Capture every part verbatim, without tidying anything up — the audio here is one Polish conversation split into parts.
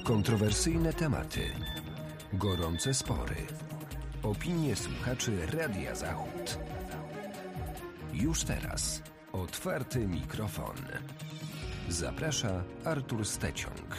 Kontrowersyjne tematy, gorące spory, opinie słuchaczy Radia Zachód. Już teraz otwarty mikrofon. Zaprasza Artur Steciąg.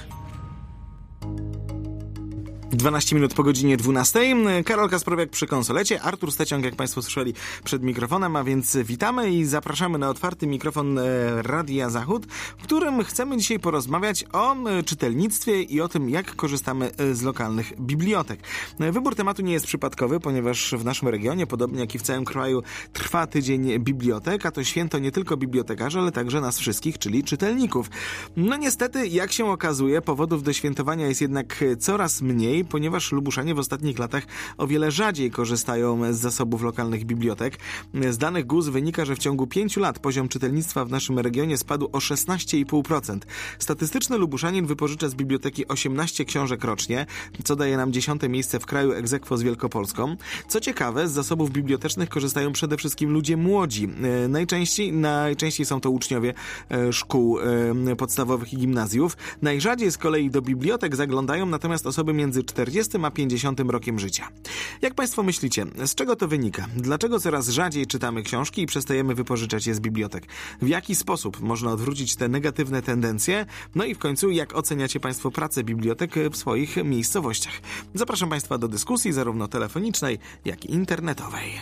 dwanaście minut po godzinie dwunastej. Karol Kasprowiak przy konsolecie. Artur Steciąg, jak Państwo słyszeli, przed mikrofonem, a więc witamy i zapraszamy na otwarty mikrofon Radia Zachód, w którym chcemy dzisiaj porozmawiać o czytelnictwie i o tym, jak korzystamy z lokalnych bibliotek. Wybór tematu nie jest przypadkowy, ponieważ w naszym regionie, podobnie jak i w całym kraju, trwa tydzień bibliotek, a to święto nie tylko bibliotekarzy, ale także nas wszystkich, czyli czytelników. No niestety, jak się okazuje, powodów do świętowania jest jednak coraz mniej, ponieważ lubuszanie w ostatnich latach o wiele rzadziej korzystają z zasobów lokalnych bibliotek. Z danych G U S wynika, że w ciągu pięciu lat poziom czytelnictwa w naszym regionie spadł o szesnaście i pół procent. Statystyczny lubuszanin wypożycza z biblioteki osiemnaście książek rocznie, co daje nam dziesiąte miejsce w kraju ex aequo z Wielkopolską. Co ciekawe, z zasobów bibliotecznych korzystają przede wszystkim ludzie młodzi. Najczęściej, najczęściej są to uczniowie szkół podstawowych i gimnazjów. Najrzadziej z kolei do bibliotek zaglądają natomiast osoby między czterdziestym a pięćdziesiątym rokiem życia. Jak Państwo myślicie, z czego to wynika? Dlaczego coraz rzadziej czytamy książki i przestajemy wypożyczać je z bibliotek? W jaki sposób można odwrócić te negatywne tendencje? No i w końcu, jak oceniacie Państwo pracę bibliotek w swoich miejscowościach? Zapraszam Państwa do dyskusji zarówno telefonicznej, jak i internetowej.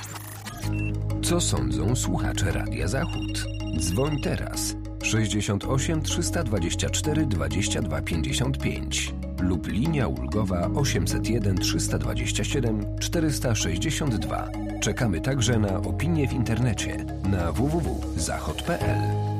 Co sądzą słuchacze Radia Zachód? Dzwoń teraz sześćdziesiąt osiem trzysta dwadzieścia cztery dwadzieścia dwa pięćdziesiąt pięć lub linia ulgowa osiemset jeden trzysta dwadzieścia siedem czterysta sześćdziesiąt dwa. Czekamy także na opinie w internecie na w w w kropka zachod kropka p l.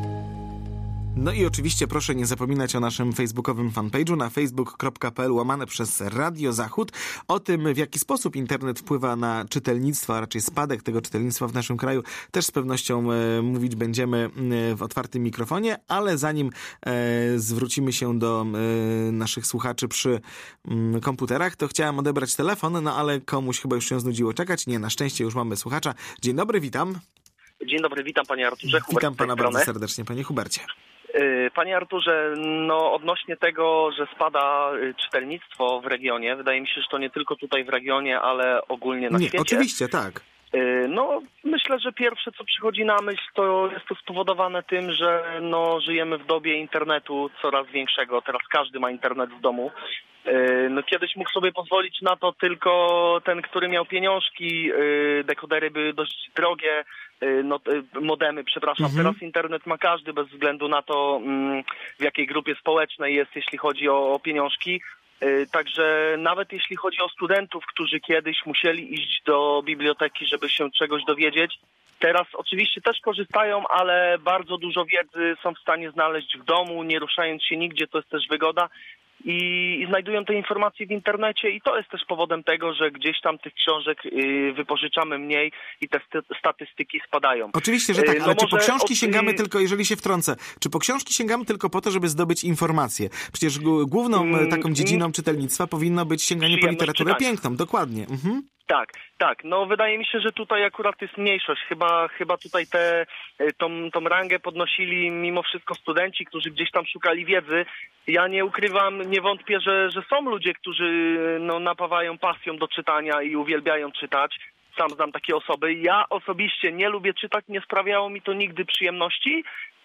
No i oczywiście proszę nie zapominać o naszym facebookowym fanpage'u na facebook kropka p l łamane przez Radio Zachód. O tym, w jaki sposób internet wpływa na czytelnictwo, a raczej spadek tego czytelnictwa w naszym kraju, też z pewnością e, mówić będziemy e, w otwartym mikrofonie, ale zanim e, zwrócimy się do e, naszych słuchaczy przy m, komputerach, to chciałem odebrać telefon, no ale komuś chyba już się znudziło czekać. Nie, na szczęście już mamy słuchacza. Dzień dobry, witam. Dzień dobry, witam panie Arturze. Hubert witam pana bardzo serdecznie, panie Hubercie. Panie Arturze, no odnośnie tego, że spada czytelnictwo w regionie, wydaje mi się, że to nie tylko tutaj w regionie, ale ogólnie na nie, świecie. Oczywiście, tak. No myślę, że pierwsze co przychodzi na myśl, to jest to spowodowane tym, że no, żyjemy w dobie internetu coraz większego. Teraz każdy ma internet w domu. No kiedyś mógł sobie pozwolić na to tylko ten, który miał pieniążki, dekodery były dość drogie, no, modemy, przepraszam. Mhm. Teraz internet ma każdy bez względu na to, w jakiej grupie społecznej jest, jeśli chodzi o, o pieniążki. Także nawet jeśli chodzi o studentów, którzy kiedyś musieli iść do biblioteki, żeby się czegoś dowiedzieć, teraz oczywiście też korzystają, ale bardzo dużo wiedzy są w stanie znaleźć w domu, nie ruszając się nigdzie, to jest też wygoda. I, i znajdują te informacje w internecie i to jest też powodem tego, że gdzieś tam tych książek y, wypożyczamy mniej i te st- statystyki spadają. Oczywiście, że tak, no ale czy po książki od... sięgamy tylko, jeżeli się wtrącę, czy po książki sięgamy tylko po to, żeby zdobyć informacje? Przecież g- główną mm, taką dziedziną mm, czytelnictwa powinno być sięganie po literaturę czytania. Piękną, dokładnie. Mhm. Tak, tak. No wydaje mi się, że tutaj akurat jest mniejszość. Chyba, chyba tutaj te, tą, tą rangę podnosili mimo wszystko studenci, którzy gdzieś tam szukali wiedzy. Ja nie ukrywam, nie wątpię, że, że są ludzie, którzy no, napawają pasją do czytania i uwielbiają czytać. Sam znam takie osoby. Ja osobiście nie lubię czytać, nie sprawiało mi to nigdy przyjemności.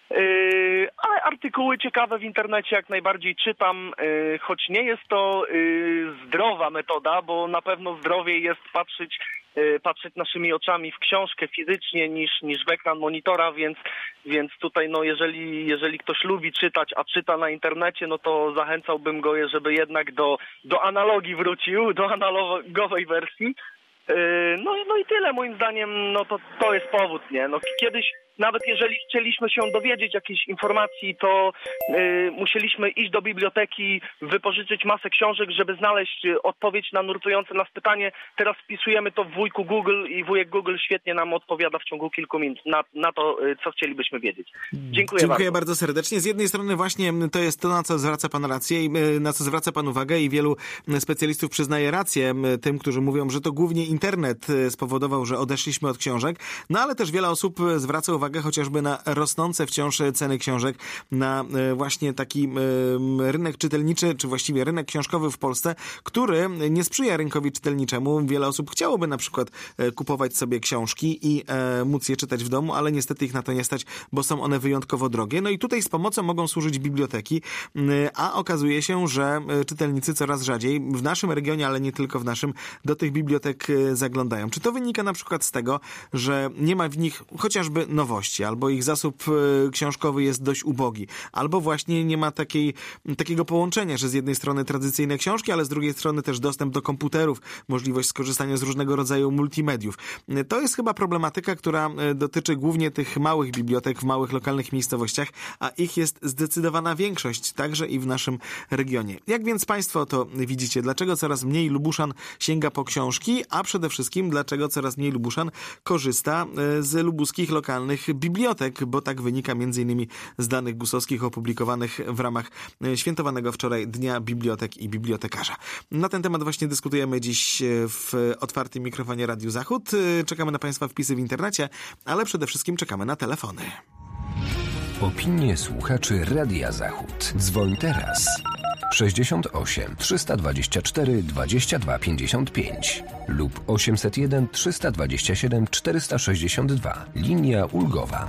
Yy, ale artykuły ciekawe w internecie jak najbardziej czytam, yy, choć nie jest to yy, zdrowa metoda, bo na pewno zdrowiej jest patrzeć, yy, patrzeć naszymi oczami w książkę fizycznie niż, niż w ekran monitora, więc, więc tutaj no jeżeli, jeżeli ktoś lubi czytać, a czyta na internecie, no to zachęcałbym go, żeby jednak do, do analogii wrócił, do analogowej wersji. Yy, no, no i tyle moim zdaniem, no to, to jest powód, nie? No kiedyś nawet jeżeli chcieliśmy się dowiedzieć jakiejś informacji, to y, musieliśmy iść do biblioteki, wypożyczyć masę książek, żeby znaleźć odpowiedź na nurtujące nas pytanie. Teraz wpisujemy to w wujku Google i wujek Google świetnie nam odpowiada w ciągu kilku minut na, na to, co chcielibyśmy wiedzieć. Dziękuję, Dziękuję bardzo. bardzo serdecznie. Z jednej strony właśnie to jest to, na co zwraca pan rację i na co zwraca pan uwagę i wielu specjalistów przyznaje rację tym, którzy mówią, że to głównie internet spowodował, że odeszliśmy od książek, no ale też wiele osób zwraca uwagę uwagę chociażby na rosnące wciąż ceny książek, na właśnie taki rynek czytelniczy, czy właściwie rynek książkowy w Polsce, który nie sprzyja rynkowi czytelniczemu. Wiele osób chciałoby na przykład kupować sobie książki i móc je czytać w domu, ale niestety ich na to nie stać, bo są one wyjątkowo drogie. No i tutaj z pomocą mogą służyć biblioteki, a okazuje się, że czytelnicy coraz rzadziej w naszym regionie, ale nie tylko w naszym, do tych bibliotek zaglądają. Czy to wynika na przykład z tego, że nie ma w nich chociażby nowości, albo ich zasób książkowy jest dość ubogi, albo właśnie nie ma takiej, takiego połączenia, że z jednej strony tradycyjne książki, ale z drugiej strony też dostęp do komputerów, możliwość skorzystania z różnego rodzaju multimediów. To jest chyba problematyka, która dotyczy głównie tych małych bibliotek w małych lokalnych miejscowościach, a ich jest zdecydowana większość, także i w naszym regionie. Jak więc Państwo to widzicie? Dlaczego coraz mniej Lubuszan sięga po książki, a przede wszystkim dlaczego coraz mniej Lubuszan korzysta z lubuskich lokalnych bibliotek, bo tak wynika między innymi z danych gusowskich opublikowanych w ramach świętowanego wczoraj Dnia Bibliotek i Bibliotekarza. Na ten temat właśnie dyskutujemy dziś w otwartym mikrofonie Radiu Zachód. Czekamy na Państwa wpisy w internecie, ale przede wszystkim czekamy na telefony. Opinie słuchaczy Radia Zachód. Dzwoń teraz. sześćdziesiąt osiem trzysta dwadzieścia cztery dwadzieścia dwa pięćdziesiąt pięć lub osiemset jeden trzysta dwadzieścia siedem czterysta sześćdziesiąt dwa. Linia ulgowa.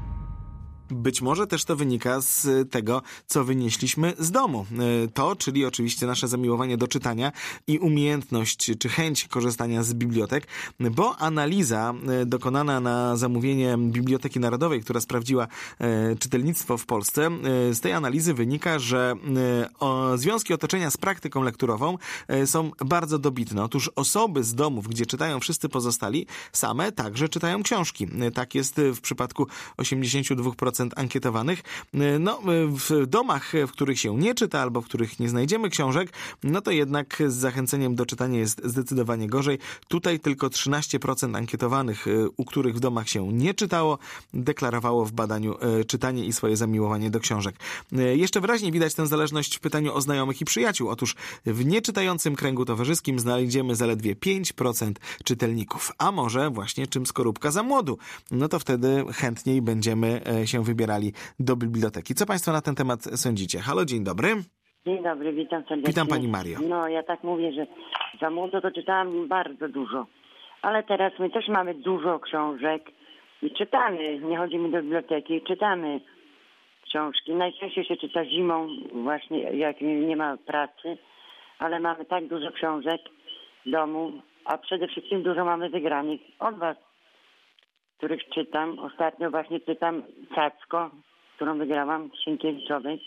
Być może też to wynika z tego, co wynieśliśmy z domu. To, czyli oczywiście nasze zamiłowanie do czytania i umiejętność czy chęć korzystania z bibliotek, bo analiza dokonana na zamówienie Biblioteki Narodowej, która sprawdziła czytelnictwo w Polsce, z tej analizy wynika, że związki otoczenia z praktyką lekturową są bardzo dobitne. Otóż osoby z domów, gdzie czytają wszyscy pozostali, same także czytają książki. Tak jest w przypadku osiemdziesiąt dwa procent ankietowanych. No, w domach, w których się nie czyta albo w których nie znajdziemy książek, no to jednak z zachęceniem do czytania jest zdecydowanie gorzej. Tutaj tylko trzynaście procent ankietowanych, u których w domach się nie czytało, deklarowało w badaniu czytanie i swoje zamiłowanie do książek. Jeszcze wyraźnie widać tę zależność w pytaniu o znajomych i przyjaciół. Otóż w nieczytającym kręgu towarzyskim znajdziemy zaledwie pięć procent czytelników. A może właśnie czym skorupka za młodu? No to wtedy chętniej będziemy się wybierali do biblioteki. Co Państwo na ten temat sądzicie? Halo, dzień dobry. Dzień dobry, witam serdecznie. Witam Pani Mario. No, ja tak mówię, że za młodo to czytałam bardzo dużo. Ale teraz my też mamy dużo książek i czytamy. Nie chodzimy do biblioteki, czytamy książki. Najczęściej się czyta zimą, właśnie jak nie ma pracy, ale mamy tak dużo książek w domu, a przede wszystkim dużo mamy wygranych od Was, których czytam. Ostatnio właśnie czytam Cacko, którą wygrałam, Sienkiewiczowej.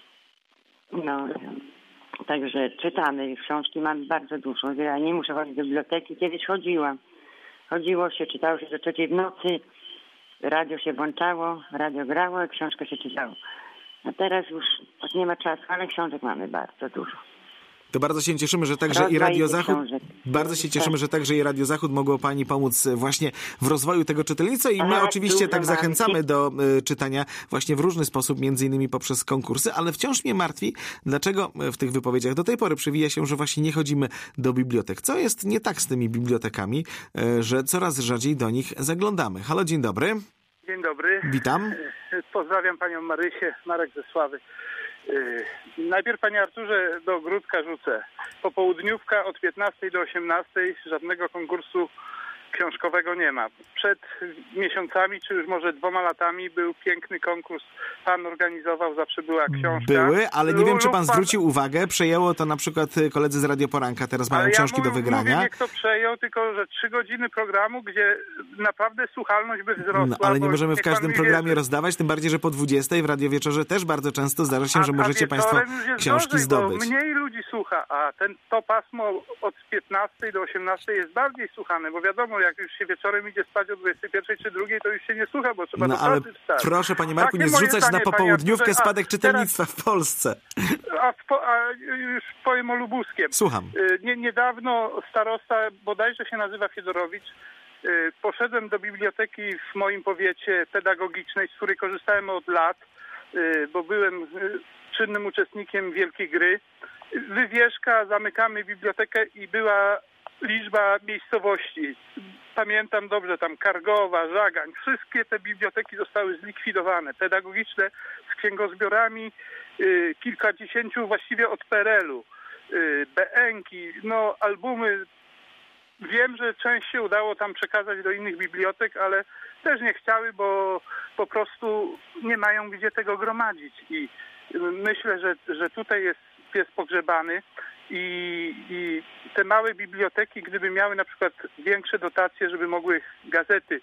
No, także czytamy. Książki mamy bardzo dużo. Ja nie muszę chodzić do biblioteki. Kiedyś chodziłam. Chodziło się, czytało się do trzeciej w nocy. Radio się włączało, radio grało, książkę się czytało. A teraz już nie ma czasu, ale książek mamy bardzo dużo. To bardzo się cieszymy, że także i Radio Zachód, bardzo się cieszymy, że także i Radio Zachód mogło Pani pomóc właśnie w rozwoju tego czytelnictwa i my oczywiście tak zachęcamy do y, czytania właśnie w różny sposób, między innymi poprzez konkursy, ale wciąż mnie martwi, dlaczego w tych wypowiedziach do tej pory przewija się, że właśnie nie chodzimy do bibliotek. Co jest nie tak z tymi bibliotekami, y, że coraz rzadziej do nich zaglądamy. Halo, dzień dobry. Dzień dobry. Witam. Pozdrawiam Panią Marysię, Marek ze Sławy. Yy, najpierw, Panie Arturze, do ogródka rzucę. Popołudniówka od piętnastej do osiemnastej, żadnego konkursu książkowego nie ma. Przed miesiącami, czy już może dwoma latami był piękny konkurs. Pan organizował, zawsze była książka. Były, ale nie wiem, czy pan zwrócił uwagę, przejęło to na przykład koledzy z Radio Poranka, teraz mają ale książki ja do mówię, wygrania. Nie kto przejął, tylko że trzy godziny programu, gdzie naprawdę słuchalność by wzrosła. No, ale nie możemy w każdym programie wie... rozdawać, tym bardziej, że po dwudziestej w Radio Wieczorze też bardzo często zdarza się, a, że możecie Państwo książki gorzej, zdobyć. Bo mniej ludzi słucha, a ten, to pasmo od piętnastej do osiemnastej jest bardziej słuchane, bo wiadomo, jak już się wieczorem idzie spać o dwudziestej pierwszej czy drugiej, to już się nie słucha, bo trzeba no, do ale pracy wstać. Proszę, Panie Marku, Takie nie zrzucać zdanie, na popołudniówkę Panie, spadek czytelnictwa teraz, w Polsce. A, w, a już powiem o Lubuskiem. Słucham. Nie, niedawno starosta, bodajże się nazywa Fiedorowicz, poszedłem do biblioteki w moim powiecie pedagogicznej, z której korzystałem od lat, bo byłem czynnym uczestnikiem Wielkiej Gry. Wywieszka, zamykamy bibliotekę i była liczba miejscowości. Pamiętam dobrze, tam Kargowa, Żagań, wszystkie te biblioteki zostały zlikwidowane. Pedagogiczne z księgozbiorami, y, kilkadziesięciu właściwie od P R L-u. Y, B N-ki, no albumy. Wiem, że część się udało tam przekazać do innych bibliotek, ale też nie chciały, bo po prostu nie mają gdzie tego gromadzić. I myślę, że, że tutaj jest pies pogrzebany i, i te małe biblioteki, gdyby miały na przykład większe dotacje, żeby mogły gazety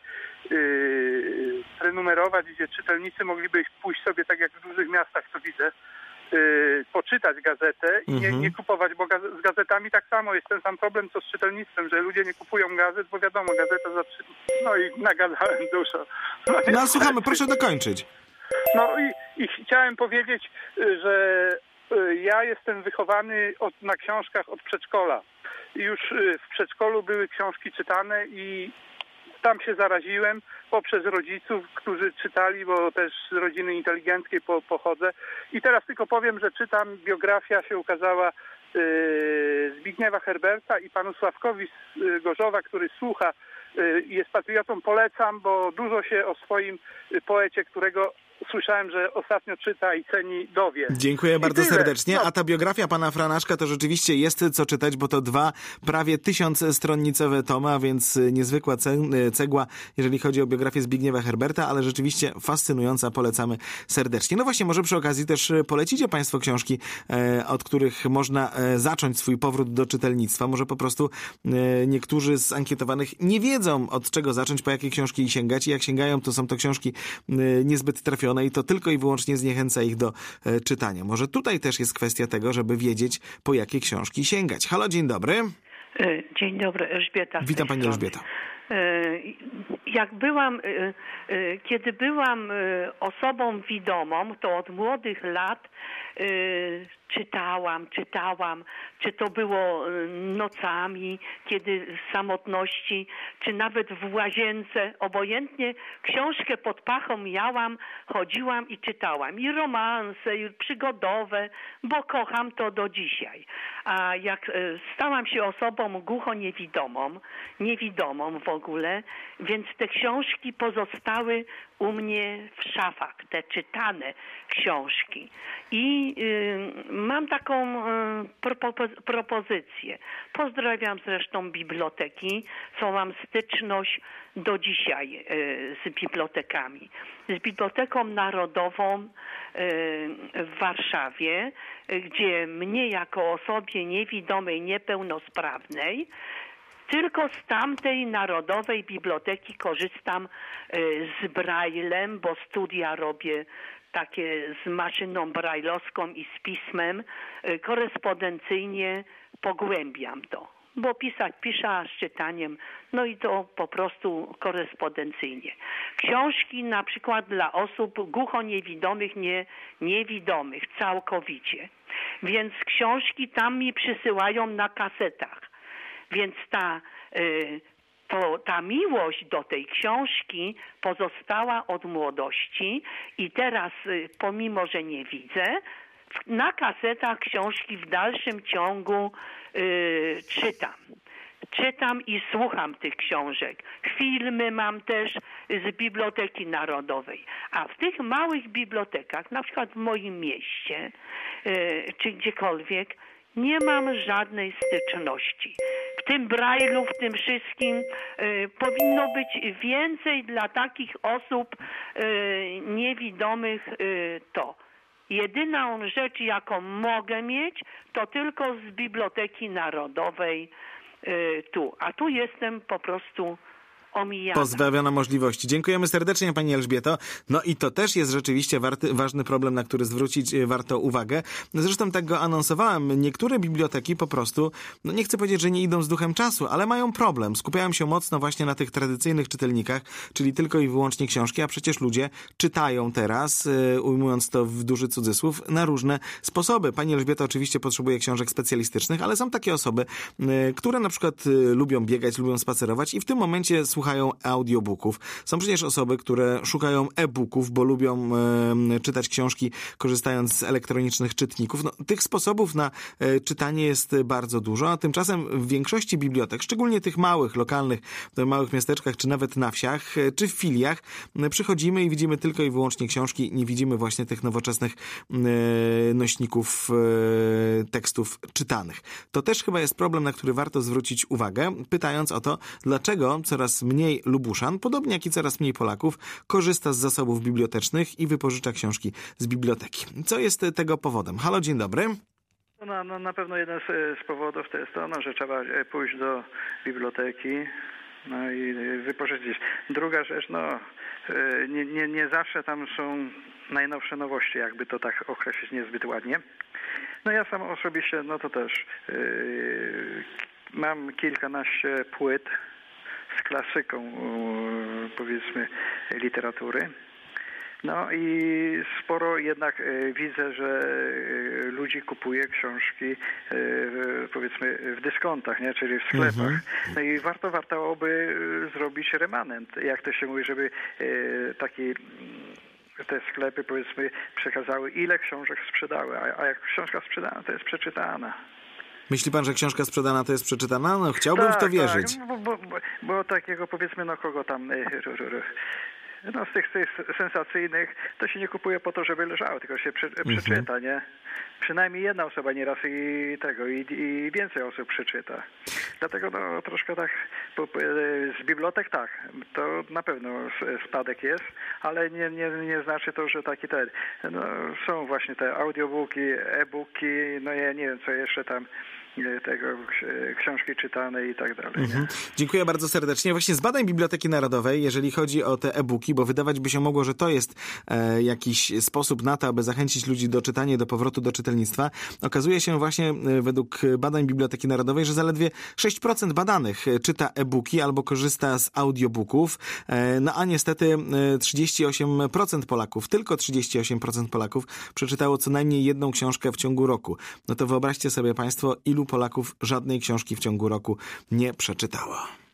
yy, prenumerować, gdzie czytelnicy mogliby pójść sobie, tak jak w dużych miastach to widzę, Yy, poczytać gazetę i nie, Mhm. nie kupować, bo gaz- z gazetami tak samo jest ten sam problem, co z czytelnictwem, że ludzie nie kupują gazet, bo wiadomo, gazeta za trzy... No i nagadałem dużo. No, No słuchamy, proszę dokończyć. No i, i chciałem powiedzieć, y, że y, ja jestem wychowany od, na książkach od przedszkola. I już y, w przedszkolu były książki czytane i tam się zaraziłem poprzez rodziców, którzy czytali, bo też z rodziny inteligenckiej po, pochodzę. I teraz tylko powiem, że czytam, biografia się ukazała yy, Zbigniewa Herberta i panu Sławkowi z yy, Gorzowa, który słucha, yy, jest patriotą, polecam, bo dużo się o swoim yy, poecie, którego słyszałem, że ostatnio czyta i ceni, dowie. Dziękuję I bardzo tyle. serdecznie. No. A ta biografia pana Franaszka to rzeczywiście jest co czytać, bo to dwa prawie tysiącstronnicowe tomy, a więc niezwykła ce- cegła, jeżeli chodzi o biografię Zbigniewa Herberta, ale rzeczywiście fascynująca, polecamy serdecznie. No właśnie, może przy okazji też polecicie państwo książki, e, od których można e, zacząć swój powrót do czytelnictwa. Może po prostu e, niektórzy z ankietowanych nie wiedzą, od czego zacząć, po jakie książki sięgać i jak sięgają, to są to książki e, niezbyt trafione i to tylko i wyłącznie zniechęca ich do e, czytania. Może tutaj też jest kwestia tego, żeby wiedzieć, po jakie książki sięgać. Halo, dzień dobry. Dzień dobry, Elżbieta. Witam pani Elżbieta. Jak byłam, kiedy byłam osobą widomą, to od młodych lat czytałam, czytałam, czy to było nocami, kiedy w samotności, czy nawet w łazience, obojętnie książkę pod pachą miałam, chodziłam i czytałam. I romanse, i przygodowe, bo kocham to do dzisiaj. A jak stałam się osobą głuchoniewidomą, niewidomą w ogóle, więc te książki pozostały u mnie w szafach, te czytane książki. I y, mam taką y, propo- propozycję. Pozdrawiam zresztą biblioteki, co mam styczność do dzisiaj y, z bibliotekami. Z Biblioteką Narodową y, w Warszawie, y, gdzie mnie jako osobie niewidomej, niepełnosprawnej, tylko z tamtej Narodowej Biblioteki korzystam z Braillem, bo studia robię takie z maszyną brajlowską i z pismem. Korespondencyjnie pogłębiam to, bo pisać piszę, a z czytaniem, no i to po prostu korespondencyjnie. Książki na przykład dla osób głuchoniewidomych, nie, niewidomych całkowicie. Więc książki tam mi przysyłają na kasetach. Więc ta, y, to, ta miłość do tej książki pozostała od młodości i teraz, y, pomimo że nie widzę, na kasetach książki w dalszym ciągu y, czytam. Czytam i słucham tych książek. Filmy mam też z Biblioteki Narodowej. A w tych małych bibliotekach, na przykład w moim mieście, y, czy gdziekolwiek, nie mam żadnej styczności. W tym Braille'u, w tym wszystkim y, powinno być więcej dla takich osób y, niewidomych y, to. Jedyną rzecz, jaką mogę mieć, to tylko z Biblioteki Narodowej y, tu. A tu jestem po prostu omijana. Pozbawiona możliwości. Dziękujemy serdecznie pani Elżbieto. No i to też jest rzeczywiście warty, ważny problem, na który zwrócić warto uwagę. Zresztą tak go anonsowałem. Niektóre biblioteki po prostu, no nie chcę powiedzieć, że nie idą z duchem czasu, ale mają problem. Skupiają się mocno właśnie na tych tradycyjnych czytelnikach, czyli tylko i wyłącznie książki, a przecież ludzie czytają teraz, ujmując to w duży cudzysłów, na różne sposoby. Pani Elżbieta oczywiście potrzebuje książek specjalistycznych, ale są takie osoby, które na przykład lubią biegać, lubią spacerować i w tym momencie słuchają słuchają audiobooków. Są przecież osoby, które szukają e-booków, bo lubią e, czytać książki korzystając z elektronicznych czytników. No, tych sposobów na e, czytanie jest bardzo dużo, a tymczasem w większości bibliotek, szczególnie tych małych, lokalnych, w małych miasteczkach, czy nawet na wsiach, e, czy w filiach, e, przychodzimy i widzimy tylko i wyłącznie książki, nie widzimy właśnie tych nowoczesnych e, nośników e, tekstów czytanych. To też chyba jest problem, na który warto zwrócić uwagę, pytając o to, dlaczego coraz mniej Lubuszan, podobnie jak i coraz mniej Polaków, korzysta z zasobów bibliotecznych i wypożycza książki z biblioteki. Co jest tego powodem? Halo, dzień dobry. No, no, na pewno jeden z, z powodów to jest to, no, że trzeba pójść do biblioteki, no i wypożyczyć. Druga rzecz, no nie, nie, nie zawsze tam są najnowsze nowości, jakby to tak określić niezbyt ładnie. No ja sam osobiście, no to też yy, mam kilkanaście płyt z klasyką, yy, powiedzmy, literatury. No i sporo jednak y, widzę, że y, ludzi kupuje książki y, powiedzmy w dyskontach, nie? Czyli w sklepach. Mm-hmm. No i warto, warto by y, zrobić remanent, jak to się mówi, żeby y, taki te sklepy, powiedzmy, przekazały, ile książek sprzedały, a, a jak książka sprzedana, to jest przeczytana. Myśli pan, że książka sprzedana to jest przeczytana? No chciałbym tak, w to wierzyć. Tak, bo, bo, bo, bo takiego, powiedzmy, no kogo tam... Y, r, r, r, No z tych, tych sensacyjnych to się nie kupuje po to, żeby leżało, tylko się prze, przeczyta, mm-hmm. nie? Przynajmniej jedna osoba nieraz i tego, i, i więcej osób przeczyta. Dlatego no troszkę tak, po, z bibliotek tak, to na pewno spadek jest, ale nie, nie, nie znaczy to, że taki ten, no są właśnie te audiobooki, e-booki, no ja nie wiem co jeszcze tam, tego książki czytane i tak dalej. Mhm. Dziękuję bardzo serdecznie. Właśnie z badań Biblioteki Narodowej, jeżeli chodzi o te e-booki, bo wydawać by się mogło, że to jest e, jakiś sposób na to, aby zachęcić ludzi do czytania i do powrotu do czytelnictwa, okazuje się właśnie e, według badań Biblioteki Narodowej, że zaledwie sześć procent badanych czyta e-booki albo korzysta z audiobooków, e, no a niestety e, trzydzieści osiem procent Polaków, tylko trzydzieści osiem procent Polaków przeczytało co najmniej jedną książkę w ciągu roku. No to wyobraźcie sobie państwo, ilu Polaków żadnej książki w ciągu roku nie przeczytało.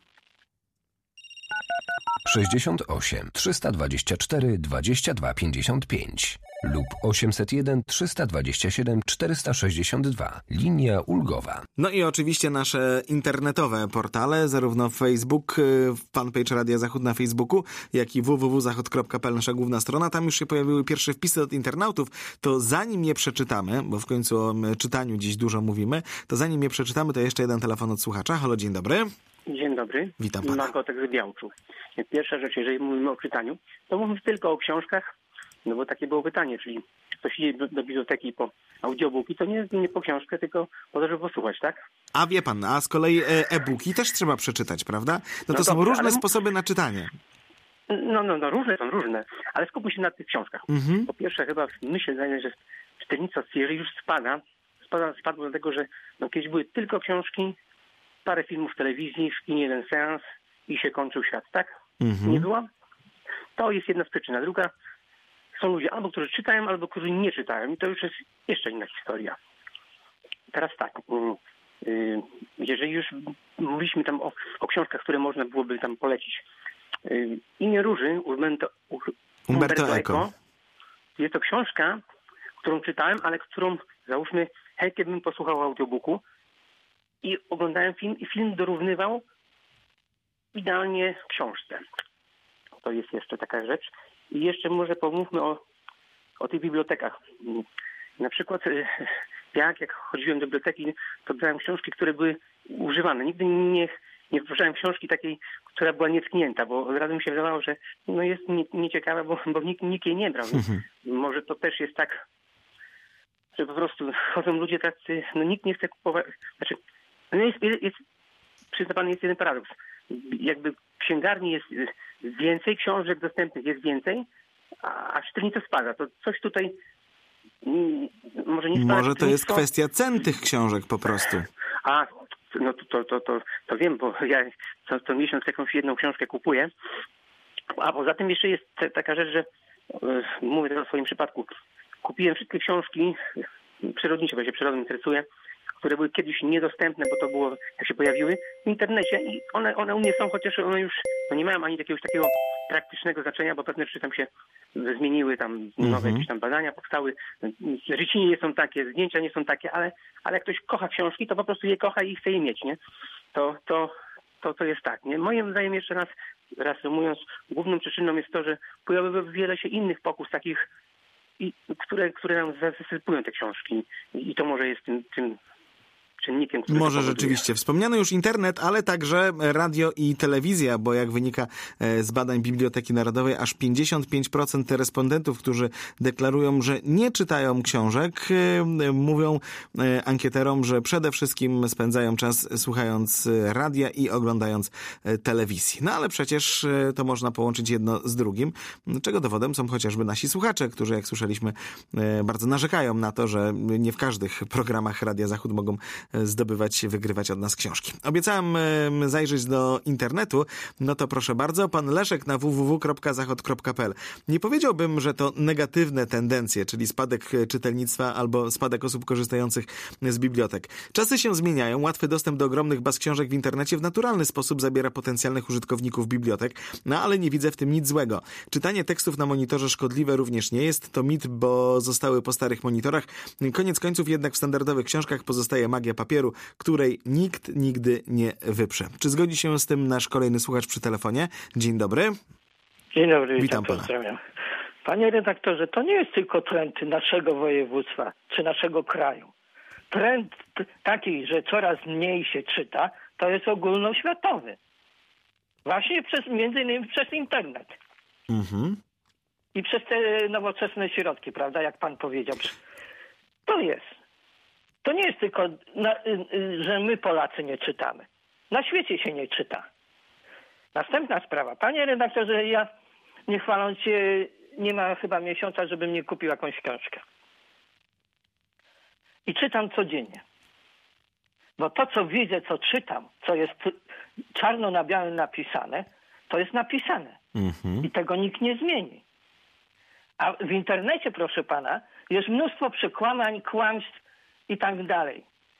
sześćdziesiąt osiem trzysta dwadzieścia cztery dwadzieścia dwa pięćdziesiąt pięć lub osiemset jeden trzysta dwadzieścia siedem czterysta sześćdziesiąt dwa. Linia ulgowa. No i oczywiście nasze internetowe portale, zarówno Facebook, fanpage Radia Zachód na Facebooku, jak i w w w kropka zachód kropka p l, nasza główna strona. Tam już się pojawiły pierwsze wpisy od internautów. To zanim je przeczytamy, bo w końcu o czytaniu dziś dużo mówimy, to zanim je przeczytamy, to jeszcze jeden telefon od słuchacza. Halo, dzień dobry. Dzień dobry. Witam pana. Margotek z Białczu. Pierwsza rzecz, jeżeli mówimy o czytaniu, to mówimy tylko o książkach, no bo takie było pytanie, czyli ktoś idzie do, do biblioteki po audiobooki, to nie, nie po książkę, tylko po to, żeby posłuchać, tak? A wie pan, a z kolei e-booki też trzeba przeczytać, prawda? No to no są dobrze, różne ale... sposoby na czytanie. No, no, no, różne są, różne, ale skupmy się na tych książkach. Mhm. Po pierwsze, chyba myślę, że czytelnictwo serii już spada, spada, spadło dlatego, że no, kiedyś były tylko książki, parę filmów w telewizji, w kinie jeden seans i się kończył świat, tak? Mhm. Nie było? To jest jedna z przyczyn. A druga, są ludzie albo, którzy czytają, albo, którzy nie czytają. I to już jest jeszcze inna historia. Teraz tak, jeżeli już mówiliśmy tam o, o książkach, które można byłoby tam polecić. Imię Róży, Umberto, Umberto Eco. Jest to książka, którą czytałem, ale którą, załóżmy, chętnie bym posłuchał audiobooku i oglądałem film i film dorównywał idealnie książce. To jest jeszcze taka rzecz. I jeszcze może pomówmy o, o tych bibliotekach. Na przykład jak, jak chodziłem do biblioteki, to brałem książki, które były używane. Nigdy nie, nie wypożyczałem książki takiej, która była nietknięta, bo od razu mi się wydawało, że no jest nie, nieciekawa, bo, bo nikt, nikt jej nie brał. Mhm. Może to też jest tak, że po prostu chodzą ludzie tacy, no nikt nie chce kupować. Znaczy, no jest, jest, jest, przyzna pan, jest jeden paradoks. Jakby w księgarni jest więcej, książek dostępnych jest więcej, a czytelnica spada. To coś tutaj może nie spada. Może to jest kwestia cen tych książek po prostu. A, no to, to, to, to, to wiem, bo ja co, co miesiąc jakąś jedną książkę kupuję. A poza tym jeszcze jest taka rzecz, że mówię teraz o swoim przypadku. Kupiłem wszystkie książki przyrodnicze, bo się przyrodą interesuję, które były kiedyś niedostępne, bo to było, jak się pojawiły w internecie i one, one u mnie są, chociaż one już no nie mają ani jakiegoś takiego praktycznego znaczenia, bo pewne rzeczy tam się zmieniły, tam nowe Mhm. jakieś tam badania powstały, ryciny nie są takie, zdjęcia nie są takie, ale, ale jak ktoś kocha książki, to po prostu je kocha i chce je mieć, nie? To, to, to, to jest tak, nie? Moim zdaniem jeszcze raz, reasumując, główną przyczyną jest to, że pojawiło wiele się innych pokus takich, i, które, które nam zasypują te książki i, i to może jest tym, tym czynnikiem, który Może to powoduje. rzeczywiście. Wspomniano już internet, ale także radio i telewizja, bo jak wynika z badań Biblioteki Narodowej, aż pięćdziesiąt pięć procent respondentów, którzy deklarują, że nie czytają książek, mówią ankieterom, że przede wszystkim spędzają czas słuchając radia i oglądając telewizji. No ale przecież to można połączyć jedno z drugim, czego dowodem są chociażby nasi słuchacze, którzy, jak słyszeliśmy, bardzo narzekają na to, że nie w każdych programach Radia Zachód mogą zdobywać, wygrywać od nas książki. Obiecałem zajrzeć do internetu, no to proszę bardzo, pan Leszek na w w w kropka zachod kropka p l. Nie powiedziałbym, że to negatywne tendencje, czyli spadek czytelnictwa albo spadek osób korzystających z bibliotek. Czasy się zmieniają, łatwy dostęp do ogromnych baz książek w internecie w naturalny sposób zabiera potencjalnych użytkowników bibliotek, no ale nie widzę w tym nic złego. Czytanie tekstów na monitorze szkodliwe również nie jest, to mit, bo zostały po starych monitorach. Koniec końców jednak w standardowych książkach pozostaje magia papieru, której nikt nigdy nie wyprze. Czy zgodzi się z tym nasz kolejny słuchacz przy telefonie? Dzień dobry. Dzień dobry, Witam pana. Pozdrawiam. Panie redaktorze, to nie jest tylko trend naszego województwa czy naszego kraju. Trend taki, że coraz mniej się czyta, to jest ogólnoświatowy. Właśnie przez, między innymi przez internet. Mhm. I przez te nowoczesne środki, prawda, jak pan powiedział. To jest. To nie jest tylko, na, że my Polacy nie czytamy. Na świecie się nie czyta. Następna sprawa. Panie redaktorze, ja nie chwaląc się, nie ma chyba miesiąca, żebym nie kupił jakąś książkę. I czytam codziennie. Bo to, co widzę, co czytam, co jest czarno na białym napisane, to jest napisane. Mhm. I tego nikt nie zmieni. A w internecie, proszę pana, jest mnóstwo przekłamań, kłamstw i tak dalej.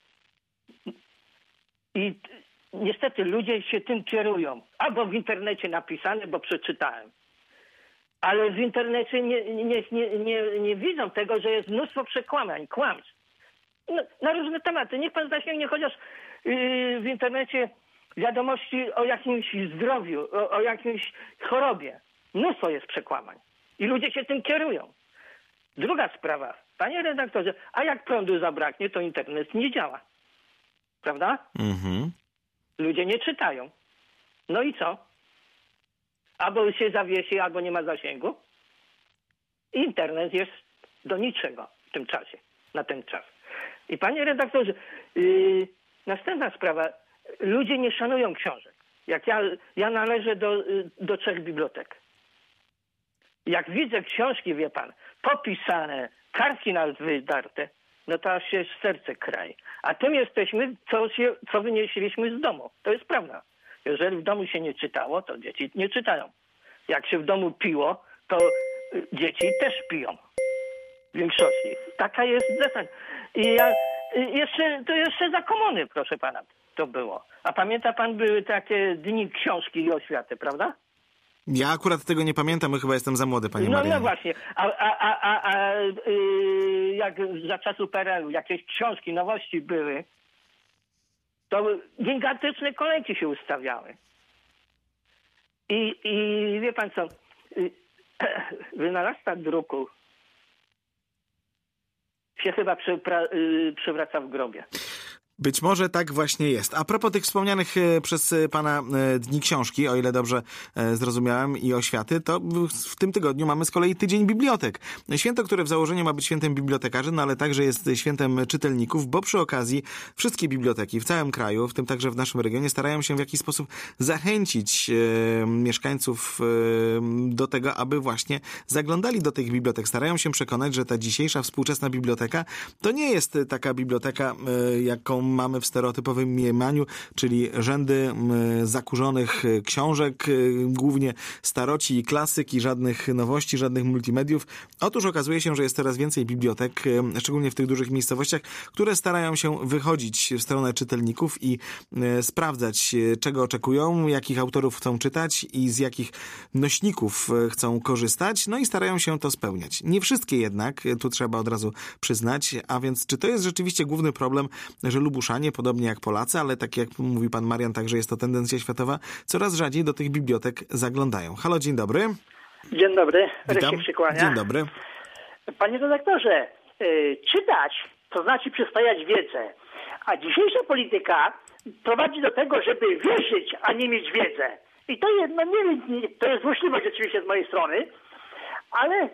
I niestety ludzie się tym kierują. Albo w internecie napisane, bo przeczytałem. Ale w internecie nie, nie, nie, nie, nie widzą tego, że jest mnóstwo przekłamań, kłamstw. No, na różne tematy. Niech pan zasięgnie chociaż yy, w internecie wiadomości o jakimś zdrowiu, o, o jakiejś chorobie. Mnóstwo jest przekłamań. I ludzie się tym kierują. Druga sprawa. Panie redaktorze, a jak prądu zabraknie, to internet nie działa. Prawda? Mhm. Ludzie nie czytają. No i co? Albo się zawiesi, albo nie ma zasięgu. Internet jest do niczego w tym czasie, na ten czas. I panie redaktorze, yy, następna sprawa. Ludzie nie szanują książek. Jak ja, ja należę do, do trzech bibliotek. Jak widzę książki, wie pan, popisane, kartki nawet wydarte, no to aż się serce kraje. A tym jesteśmy, co, się, co wynieśliśmy z domu. To jest prawda. Jeżeli w domu się nie czytało, to dzieci nie czytają. Jak się w domu piło, to dzieci też piją. W większości. Taka jest zasada. I ja, jeszcze, to jeszcze za komuny, proszę pana, to było. A pamięta pan, były takie dni książki i oświaty, prawda? Ja akurat tego nie pamiętam, bo chyba jestem za młody, panie No, Marianie. no właśnie. A, a, a, a, a yy, jak za czasów P R L u jakieś książki, nowości były, to gigantyczne kolejki się ustawiały. I, i wie pan co, yy, wynalazca druku się chyba przypra- yy, przywraca w grobie. Być może tak właśnie jest. A propos tych wspomnianych przez pana Dni Książki, o ile dobrze zrozumiałem, i oświaty, to w tym tygodniu mamy z kolei Tydzień Bibliotek. Święto, które w założeniu ma być świętem bibliotekarzy, no ale także jest świętem czytelników, bo przy okazji wszystkie biblioteki w całym kraju, w tym także w naszym regionie, starają się w jakiś sposób zachęcić e, mieszkańców e, do tego, aby właśnie zaglądali do tych bibliotek. Starają się przekonać, że ta dzisiejsza współczesna biblioteka to nie jest taka biblioteka, e, jaką mamy w stereotypowym mniemaniu, czyli rzędy zakurzonych książek, głównie staroci i klasyk i żadnych nowości, żadnych multimediów. Otóż okazuje się, że jest coraz więcej bibliotek, szczególnie w tych dużych miejscowościach, które starają się wychodzić w stronę czytelników i sprawdzać, czego oczekują, jakich autorów chcą czytać i z jakich nośników chcą korzystać, no i starają się to spełniać. Nie wszystkie jednak, tu trzeba od razu przyznać, a więc czy to jest rzeczywiście główny problem, że Lubuszanie, podobnie jak Polacy, ale tak jak mówi pan Marian, także jest to tendencja światowa, coraz rzadziej do tych bibliotek zaglądają. Halo, dzień dobry. Dzień dobry, Witam. Przykłania. Dzień dobry. Panie redaktorze, yy, czytać to znaczy przyswajać wiedzę, a dzisiejsza polityka prowadzi do tego, żeby wierzyć, a nie mieć wiedzę. I to jest, no nie wiem, to jest złośliwość oczywiście z mojej strony, ale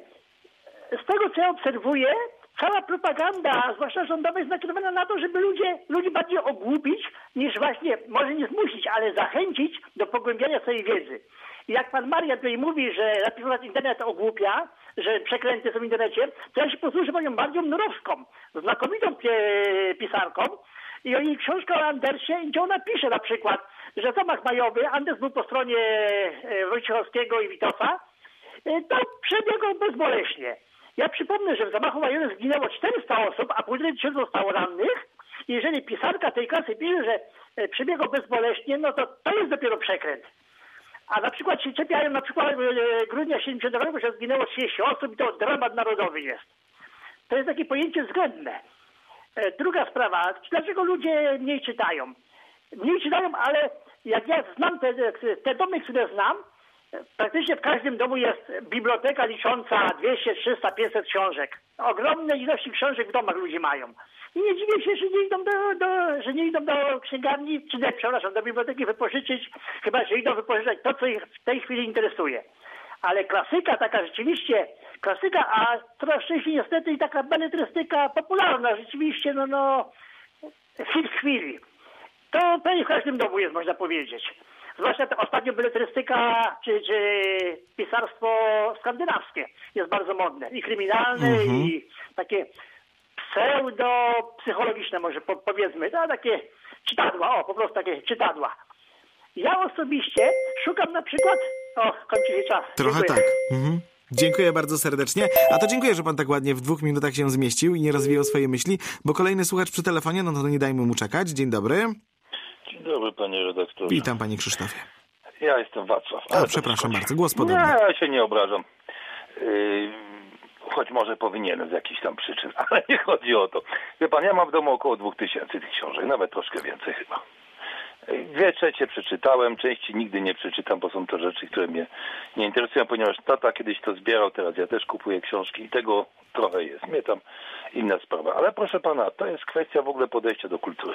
z tego, co ja obserwuję, cała propaganda, zwłaszcza rządowa, jest nakierowana na to, żeby ludzie, ludzi bardziej ogłupić, niż właśnie, może nie zmusić, ale zachęcić do pogłębiania swojej wiedzy. I jak pan Marian tutaj mówi, że na przykład internet ogłupia, że przekręty są w internecie, to ja się posłużę panią Bardzią Mrowską, znakomitą pie- pisarką, i o jej książkę o Andersie, gdzie ona pisze na przykład, że zamach majowy, Anders był po stronie Wojciechowskiego i Witosa, to przebiegał bezboleśnie. Ja przypomnę, że w zamachu majowym zginęło czterysta osób, a później tysiąc zostało rannych. Jeżeli pisarka tej klasy pisze, że przebiegał bezboleśnie, no to to jest dopiero przekręt. A na przykład się czepiają, na przykład grudnia siedemdziesiątego roku, że zginęło trzydzieści osób i to dramat narodowy jest. To jest takie pojęcie względne. Druga sprawa, dlaczego ludzie mniej czytają? Mniej czytają, ale jak ja znam te, te domy, które znam, praktycznie w każdym domu jest biblioteka licząca dwieście, trzysta, pięćset książek. Ogromne ilości książek w domach ludzie mają. I nie dziwię się, że nie idą do, do, że nie idą do księgarni, czy nie, przepraszam, do biblioteki wypożyczyć, chyba że idą wypożyczać to, co ich w tej chwili interesuje. Ale klasyka taka rzeczywiście, klasyka, a coraz częściej niestety i taka beletrystyka popularna rzeczywiście, no no, hit chwili. To pewnie w każdym domu jest, można powiedzieć. Zwłaszcza ta ostatnio beletrystyka czy, czy pisarstwo skandynawskie jest bardzo modne. I kryminalne, mhm. i takie pseudo-psychologiczne może po, powiedzmy. To takie czytadła, o po prostu takie czytadła. Ja osobiście szukam na przykład... O, kończy się czas. Trochę Dziękuję. tak. Mhm. Dziękuję bardzo serdecznie. A to dziękuję, że pan tak ładnie w dwóch minutach się zmieścił i nie rozwijał swojej myśli, bo kolejny słuchacz przy telefonie, no to nie dajmy mu czekać. Dzień dobry. Dzień dobry, panie redaktorze. Witam, panie Krzysztofie. Ja jestem Wacław. A, przepraszam bardzo, głos podobny. Nie, ja się nie obrażam. Yy, choć może powinienem z jakichś tam przyczyn, ale nie chodzi o to. Wie pan, ja mam w domu około dwóch tysięcy tych książek, nawet troszkę więcej chyba. Dwie trzecie przeczytałem, części nigdy nie przeczytam, bo są to rzeczy, które mnie nie interesują, ponieważ tata kiedyś to zbierał, teraz ja też kupuję książki i tego trochę jest. Mnie tam inna sprawa. Ale proszę pana, to jest kwestia w ogóle podejścia do kultury.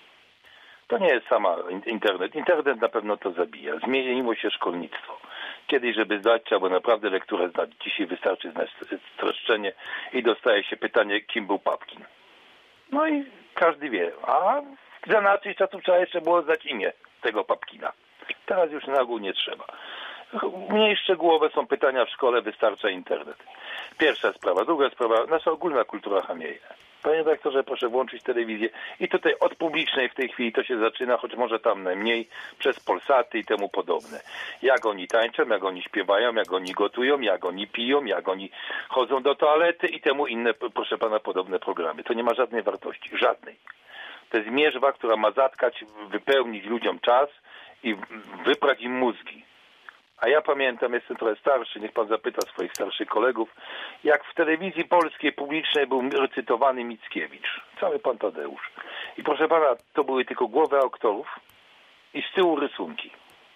To nie jest sama internet. Internet na pewno to zabija. Zmieniło się szkolnictwo. Kiedyś, żeby zdać, trzeba było naprawdę lekturę zdać. Dzisiaj wystarczy znać streszczenie i dostaje się pytanie, kim był Papkin. No i każdy wie. A za naszych czasów trzeba jeszcze było znać imię tego Papkina. Teraz już na ogół nie trzeba. Mniej szczegółowe są pytania w szkole, wystarcza internet. Pierwsza sprawa. Druga sprawa, nasza ogólna kultura chamieje. Panie redaktorze, proszę włączyć telewizję i tutaj od publicznej w tej chwili to się zaczyna, choć może tam najmniej, przez Polsaty i temu podobne. Jak oni tańczą, jak oni śpiewają, jak oni gotują, jak oni piją, jak oni chodzą do toalety i temu inne, proszę pana, podobne programy. To nie ma żadnej wartości, żadnej. To jest mierzwa, która ma zatkać, wypełnić ludziom czas i wyprać im mózgi. A ja pamiętam, jestem trochę starszy, niech pan zapyta swoich starszych kolegów, jak w telewizji polskiej publicznej był recytowany Mickiewicz, cały pan Tadeusz. I proszę pana, to były tylko głowy aktorów i z tyłu rysunki.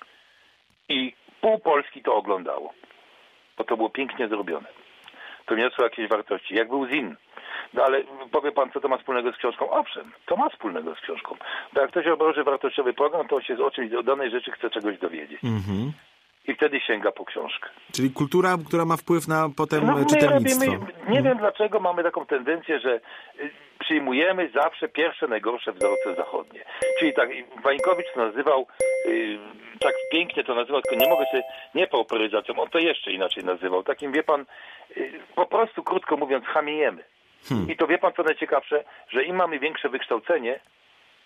I pół Polski to oglądało, bo to było pięknie zrobione. To niosło jakieś wartości. Jak był Zin. No ale powie pan, co to ma wspólnego z książką? Owszem, to ma wspólnego z książką. Bo jak ktoś obroży wartościowy program, to się o czymś, o danej rzeczy chce czegoś dowiedzieć. Mhm. I wtedy sięga po książkę. Czyli kultura, która ma wpływ na potem no, czytelnictwo. Robimy, nie hmm. wiem dlaczego mamy taką tendencję, że przyjmujemy zawsze pierwsze, najgorsze wzorce zachodnie. Czyli tak, Wańkowicz to nazywał, yy, tak pięknie to nazywał, tylko nie mogę się, nie pauperyzacją, on to jeszcze inaczej nazywał. Takim, wie pan, yy, po prostu krótko mówiąc, chamiejemy. Hmm. I to wie pan, co najciekawsze, że im mamy większe wykształcenie,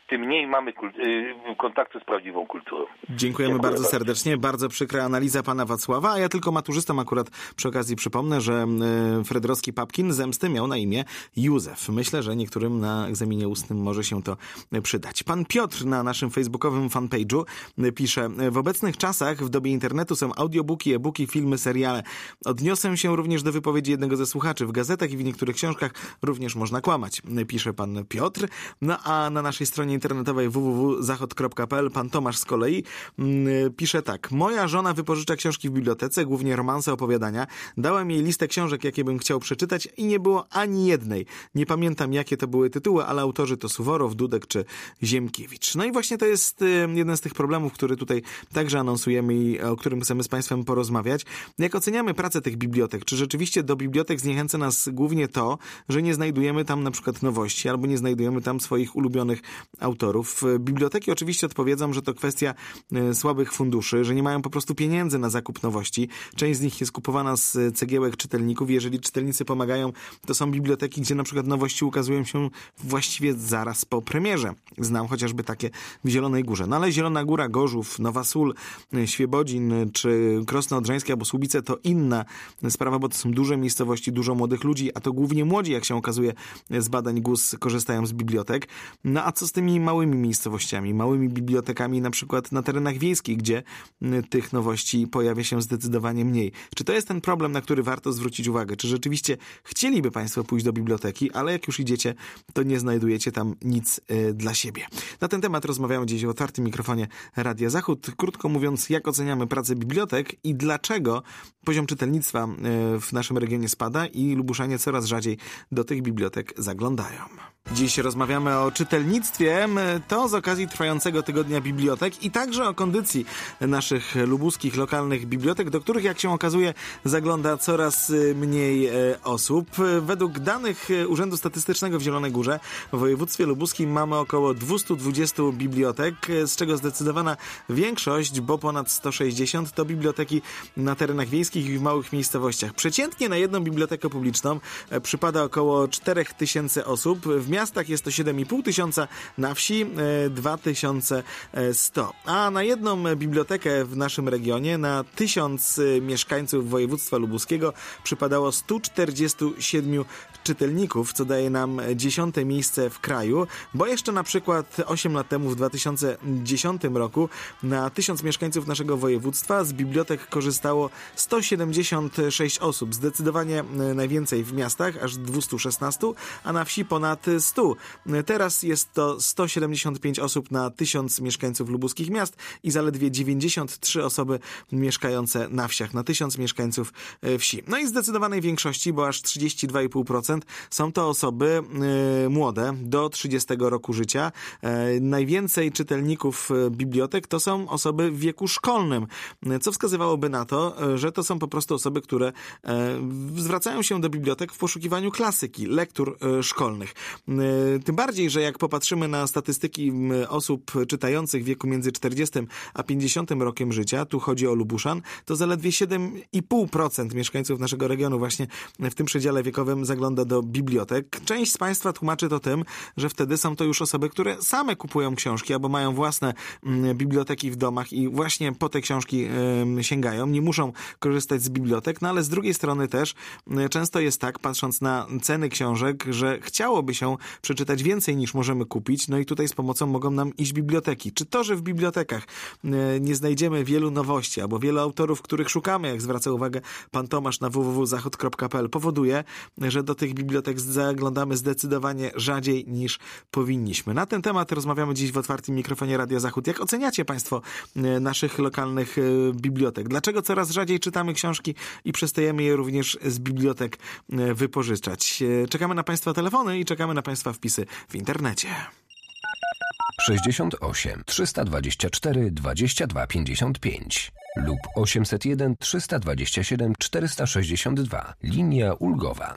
tym mniej mamy kult- y, kontaktu z prawdziwą kulturą. Dziękujemy Dziękuję bardzo, bardzo serdecznie. Bardzo przykra analiza pana Wacława, a ja tylko maturzystom akurat przy okazji przypomnę, że y, Fredrowski Papkin zemsty miał na imię Józef. Myślę, że niektórym na egzaminie ustnym może się to przydać. Pan Piotr na naszym facebookowym fanpage'u pisze: w obecnych czasach, w dobie internetu są audiobooki, e-booki, filmy, seriale. Odniosę się również do wypowiedzi jednego ze słuchaczy. W gazetach i w niektórych książkach również można kłamać, pisze pan Piotr. No a na naszej stronie internetowej w w w kropka zachod kropka p l pan Tomasz z kolei mm, pisze tak: moja żona wypożycza książki w bibliotece, głównie romanse, opowiadania. Dałem jej listę książek, jakie bym chciał przeczytać i nie było ani jednej. Nie pamiętam, jakie to były tytuły, ale autorzy to Suworow, Dudek czy Ziemkiewicz. No i właśnie to jest y, jeden z tych problemów, który tutaj także anonsujemy i o którym chcemy z państwem porozmawiać. Jak oceniamy pracę tych bibliotek? Czy rzeczywiście do bibliotek zniechęca nas głównie to, że nie znajdujemy tam na przykład nowości albo nie znajdujemy tam swoich ulubionych autorów? Biblioteki oczywiście odpowiedzą, że to kwestia y, słabych funduszy, że nie mają po prostu pieniędzy na zakup nowości. Część z nich jest kupowana z cegiełek czytelników. Jeżeli czytelnicy pomagają, to są biblioteki, gdzie na przykład nowości ukazują się właściwie zaraz po premierze. Znam chociażby takie w Zielonej Górze. No ale Zielona Góra, Gorzów, Nowa Sól, Świebodzin czy Krosno Odrzańskie albo Słubice to inna sprawa, bo to są duże miejscowości, dużo młodych ludzi, a to głównie młodzi, jak się okazuje z badań G U S, korzystają z bibliotek. No a co z tymi małymi miejscowościami, małymi bibliotekami na przykład na terenach wiejskich, gdzie tych nowości pojawia się zdecydowanie mniej? Czy to jest ten problem, na który warto zwrócić uwagę? Czy rzeczywiście chcieliby państwo pójść do biblioteki, ale jak już idziecie, to nie znajdujecie tam nic y, dla siebie? Na ten temat rozmawiamy dziś w otwartym mikrofonie Radia Zachód. Krótko mówiąc, jak oceniamy pracę bibliotek i dlaczego poziom czytelnictwa y, w naszym regionie spada i Lubuszanie coraz rzadziej do tych bibliotek zaglądają. Dziś rozmawiamy o czytelnictwie, to z okazji trwającego tygodnia bibliotek i także o kondycji naszych lubuskich, lokalnych bibliotek, do których, jak się okazuje, zagląda coraz mniej osób. Według danych Urzędu Statystycznego w Zielonej Górze w województwie lubuskim mamy około dwieście dwadzieścia bibliotek, z czego zdecydowana większość, bo ponad sto sześćdziesiąt, to biblioteki na terenach wiejskich i w małych miejscowościach. Przeciętnie na jedną bibliotekę publiczną przypada około cztery tysiące osób. W miastach jest to siedem i pół tysiąca, na wsi dwa tysiące sto. A na jedną bibliotekę w naszym regionie na tysiąc mieszkańców województwa lubuskiego przypadało sto czterdzieści siedem czytelników, co daje nam dziesiąte miejsce w kraju, bo jeszcze na przykład osiem lat temu, w dwa tysiące dziesiątym roku, na tysiąc mieszkańców naszego województwa z bibliotek korzystało sto siedemdziesiąt sześć osób. Zdecydowanie najwięcej w miastach, aż dwieście szesnaście, a na wsi ponad sto. Teraz jest to sto siedemdziesiąt pięć osób na tysiąc mieszkańców lubuskich miast i zaledwie dziewięćdziesiąt trzy osoby mieszkające na wsiach na tysiąc mieszkańców wsi. No i zdecydowanej większości, bo aż trzydzieści dwa i pół procent są to osoby y, młode, do trzydziestego roku życia. E, najwięcej czytelników bibliotek to są osoby w wieku szkolnym, co wskazywałoby na to, że to są po prostu osoby, które e, zwracają się do bibliotek w poszukiwaniu klasyki, lektur e, szkolnych. E, tym bardziej, że jak popatrzymy na statystyki osób czytających w wieku między czterdziestym a pięćdziesiątym rokiem życia, tu chodzi o Lubuszan, to zaledwie siedem i pół procent mieszkańców naszego regionu właśnie w tym przedziale wiekowym zagląda do bibliotek. Część z państwa tłumaczy to tym, że wtedy są to już osoby, które same kupują książki albo mają własne mm, biblioteki w domach i właśnie po te książki y, sięgają. Nie muszą korzystać z bibliotek, no ale z drugiej strony też y, często jest tak, patrząc na ceny książek, że chciałoby się przeczytać więcej niż możemy kupić, no i tutaj z pomocą mogą nam iść biblioteki. Czy to, że w bibliotekach y, nie znajdziemy wielu nowości albo wielu autorów, których szukamy, jak zwraca uwagę pan Tomasz na w w w kropka zachod kropka p l, powoduje, że do tych bibliotek zaglądamy zdecydowanie rzadziej niż powinniśmy. Na ten temat rozmawiamy dziś w otwartym mikrofonie Radia Zachód. Jak oceniacie państwo naszych lokalnych bibliotek? Dlaczego coraz rzadziej czytamy książki i przestajemy je również z bibliotek wypożyczać? Czekamy na państwa telefony i czekamy na państwa wpisy w internecie. sześćdziesiąt osiem trzysta dwadzieścia cztery dwadzieścia dwa pięćdziesiąt pięć lub osiemset jeden trzysta dwadzieścia siedem czterysta sześćdziesiąt dwa. Linia ulgowa.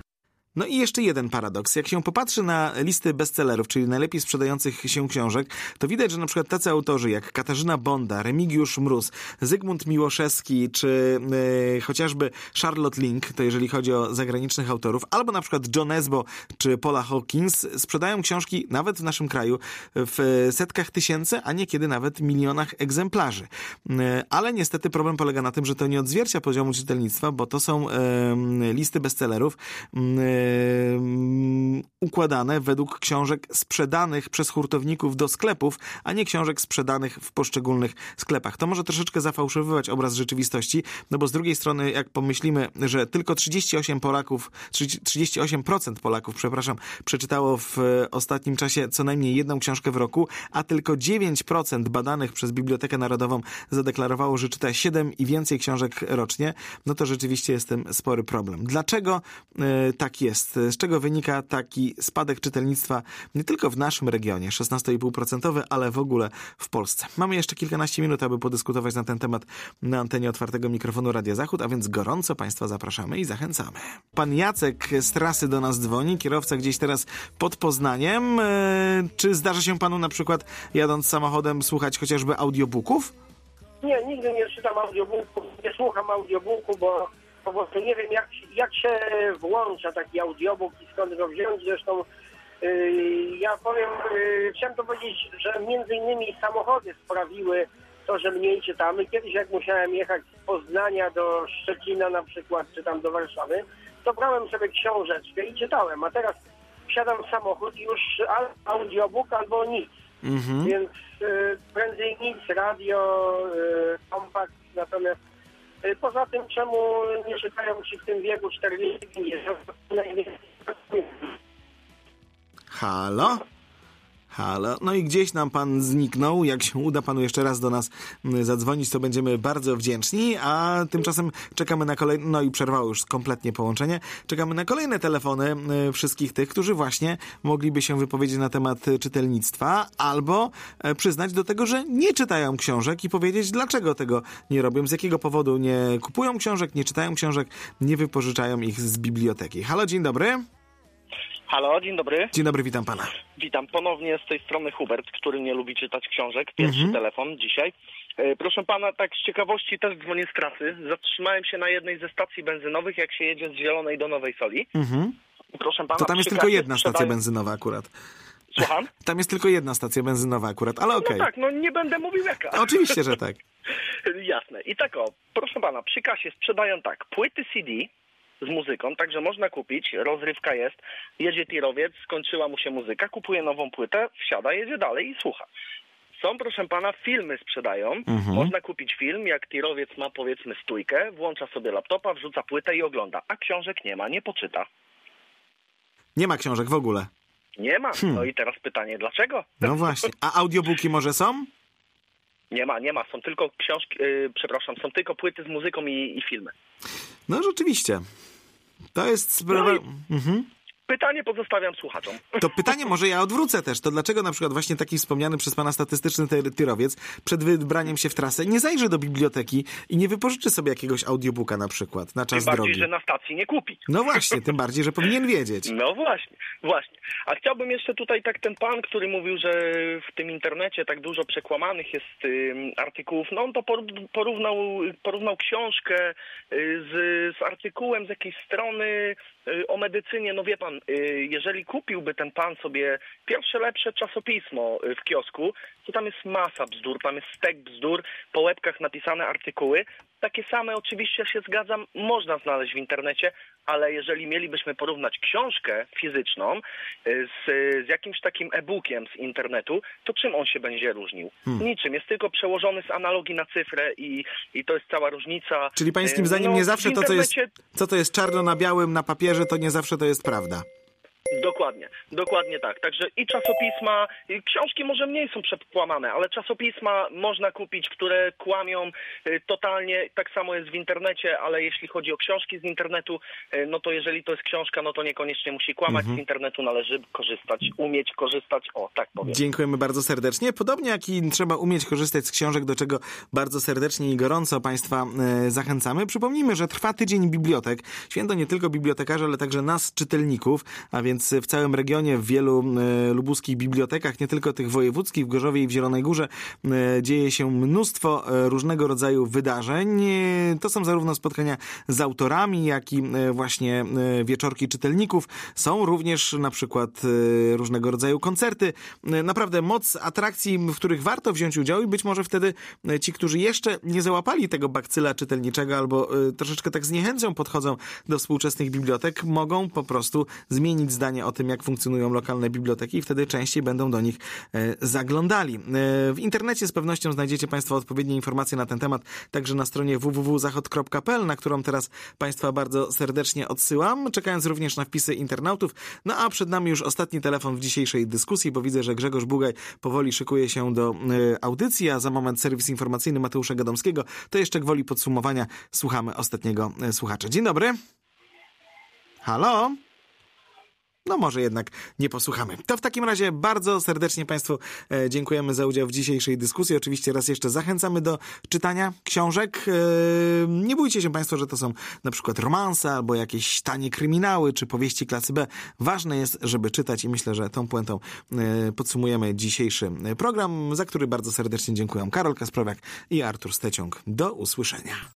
No i jeszcze jeden paradoks. Jak się popatrzy na listy bestsellerów, czyli najlepiej sprzedających się książek, to widać, że na przykład tacy autorzy jak Katarzyna Bonda, Remigiusz Mróz, Zygmunt Miłoszewski, czy yy, chociażby Charlotte Link, to jeżeli chodzi o zagranicznych autorów, albo na przykład John Nesbo, czy Paula Hawkins, sprzedają książki nawet w naszym kraju w setkach tysięcy, a niekiedy nawet milionach egzemplarzy. Yy, ale niestety problem polega na tym, że to nie odzwiercia poziomu czytelnictwa, bo to są yy, listy bestsellerów, yy, układane według książek sprzedanych przez hurtowników do sklepów, a nie książek sprzedanych w poszczególnych sklepach. To może troszeczkę zafałszowywać obraz rzeczywistości, no bo z drugiej strony, jak pomyślimy, że tylko trzydzieści osiem Polaków, trzydzieści osiem procent Polaków, przepraszam, przeczytało w ostatnim czasie co najmniej jedną książkę w roku, a tylko dziewięć procent badanych przez Bibliotekę Narodową zadeklarowało, że czyta siedem i więcej książek rocznie, no to rzeczywiście jest tym spory problem. Dlaczego yy, tak jest? Z czego wynika taki spadek czytelnictwa nie tylko w naszym regionie, szesnaście i pół procent, ale w ogóle w Polsce. Mamy jeszcze kilkanaście minut, aby podyskutować na ten temat na antenie otwartego mikrofonu Radia Zachód, a więc gorąco Państwa zapraszamy i zachęcamy. Pan Jacek z trasy do nas dzwoni, kierowca gdzieś teraz pod Poznaniem. Czy zdarza się Panu na przykład jadąc samochodem słuchać chociażby audiobooków? Nie, nigdy nie czytam audiobooku, nie słucham audiobooku, bo po prostu nie wiem, jak, jak się włącza taki audiobook i skąd go wziąć. Zresztą yy, ja powiem, yy, chciałem to powiedzieć, że między innymi samochody sprawiły to, że mniej czytamy. Kiedyś jak musiałem jechać z Poznania do Szczecina na przykład, czy tam do Warszawy, to brałem sobie książeczkę i czytałem, a teraz wsiadam w samochód i już audiobook albo nic. Mhm. Więc yy, prędzej nic, radio, yy, kompakt, natomiast poza tym, czemu nie czytają ci w tym wieku czterdzieści pięćdziesiąt? Halo? Halo? No i gdzieś nam Pan zniknął. Jak się uda Panu jeszcze raz do nas zadzwonić, to będziemy bardzo wdzięczni, a tymczasem czekamy na kolejne, no i przerwało już kompletnie połączenie, czekamy na kolejne telefony wszystkich tych, którzy właśnie mogliby się wypowiedzieć na temat czytelnictwa, albo przyznać do tego, że nie czytają książek i powiedzieć, dlaczego tego nie robią, z jakiego powodu nie kupują książek, nie czytają książek, nie wypożyczają ich z biblioteki. Halo, dzień dobry. Halo, dzień dobry. Dzień dobry, witam Pana. Witam ponownie z tej strony Hubert, który nie lubi czytać książek. Pierwszy mhm. telefon dzisiaj. E, proszę Pana, tak z ciekawości też dzwonię z trasy. Zatrzymałem się na jednej ze stacji benzynowych, jak się jedzie z Zielonej do Nowej Soli. Mhm. Proszę Pana, to tam jest tylko jedna stacja sprzedają... benzynowa akurat. Słucham? Tam jest tylko jedna stacja benzynowa akurat, ale okej. Okay. No tak, no nie będę mówił jaka. Oczywiście, że tak. Jasne. I tak o, proszę Pana, przy kasie sprzedają tak, płyty C D z muzyką, także można kupić, rozrywka jest, jedzie tirowiec, skończyła mu się muzyka, kupuje nową płytę, wsiada, jedzie dalej i słucha. Są, proszę Pana, filmy sprzedają, mhm. można kupić film, jak tirowiec ma, powiedzmy, stójkę, włącza sobie laptopa, wrzuca płytę i ogląda, a książek nie ma, nie poczyta. Nie ma książek w ogóle? Nie ma. Hmm. No i teraz pytanie, dlaczego? No właśnie. A audiobooki może są? Nie ma, nie ma. Są tylko książki, yy, przepraszam, są tylko płyty z muzyką i, i filmy. No rzeczywiście. To jest sprawa... No i... mhm. Pytanie pozostawiam słuchaczom. To pytanie może ja odwrócę też. To dlaczego na przykład właśnie taki wspomniany przez Pana statystyczny tirowiec przed wybraniem się w trasę nie zajrzy do biblioteki i nie wypożyczy sobie jakiegoś audiobooka na przykład na czas drogi? Tym bardziej, że na stacji nie kupi. No właśnie, tym bardziej, że powinien wiedzieć. No właśnie, właśnie. A chciałbym jeszcze tutaj tak ten pan, który mówił, że w tym internecie tak dużo przekłamanych jest y, artykułów, no on to porównał, porównał książkę y, z, z artykułem z jakiejś strony y, o medycynie. No wie pan, jeżeli kupiłby ten pan sobie pierwsze lepsze czasopismo w kiosku, to tam jest masa bzdur, tam jest stek bzdur, po łebkach napisane artykuły. Takie same oczywiście, się zgadzam, można znaleźć w internecie, ale jeżeli mielibyśmy porównać książkę fizyczną z, z jakimś takim e-bookiem z internetu, to czym on się będzie różnił? Hmm. Niczym. Jest tylko przełożony z analogii na cyfrę i, i to jest cała różnica. Czyli pańskim zdaniem no, nie zawsze internecie... to, co jest, co to jest czarno na białym na papierze, to nie zawsze to jest prawda. Dokładnie, dokładnie tak. Także i czasopisma, i książki może mniej są przekłamane, ale czasopisma można kupić, które kłamią y, totalnie. Tak samo jest w internecie, ale jeśli chodzi o książki z internetu, y, no to jeżeli to jest książka, no to niekoniecznie musi kłamać. Mhm. Z internetu należy korzystać, umieć korzystać, o tak powiem. Dziękujemy bardzo serdecznie. Podobnie jak i trzeba umieć korzystać z książek, do czego bardzo serdecznie i gorąco Państwa y, zachęcamy. Przypomnijmy, że trwa tydzień bibliotek. Święto nie tylko bibliotekarzy, ale także nas, czytelników, a więc w całym regionie, w wielu e, lubuskich bibliotekach, nie tylko tych wojewódzkich, w Gorzowie i w Zielonej Górze, e, dzieje się mnóstwo e, różnego rodzaju wydarzeń. E, to są zarówno spotkania z autorami, jak i e, właśnie e, wieczorki czytelników. Są również na przykład e, różnego rodzaju koncerty. E, naprawdę moc atrakcji, w których warto wziąć udział i być może wtedy e, ci, którzy jeszcze nie załapali tego bakcyla czytelniczego albo e, troszeczkę tak z niechęcią podchodzą do współczesnych bibliotek, mogą po prostu zmienić zdanie o tym, jak funkcjonują lokalne biblioteki i wtedy częściej będą do nich e, zaglądali. E, w internecie z pewnością znajdziecie Państwo odpowiednie informacje na ten temat, także na stronie w w w kropka zachod kropka p l, na którą teraz Państwa bardzo serdecznie odsyłam, czekając również na wpisy internautów. No a przed nami już ostatni telefon w dzisiejszej dyskusji, bo widzę, że Grzegorz Bugaj powoli szykuje się do e, audycji, a za moment serwis informacyjny Mateusza Gadomskiego. To jeszcze gwoli podsumowania słuchamy ostatniego e, słuchacza. Dzień dobry. Halo? No może jednak nie posłuchamy. To w takim razie bardzo serdecznie Państwu e, dziękujemy za udział w dzisiejszej dyskusji. Oczywiście raz jeszcze zachęcamy do czytania książek. E, nie bójcie się Państwo, że to są na przykład romanse albo jakieś tanie kryminały czy powieści klasy B. Ważne jest, żeby czytać i myślę, że tą puentą e, podsumujemy dzisiejszy program, za który bardzo serdecznie dziękuję. Karol Kasprowiak i Artur Steciąg. Do usłyszenia.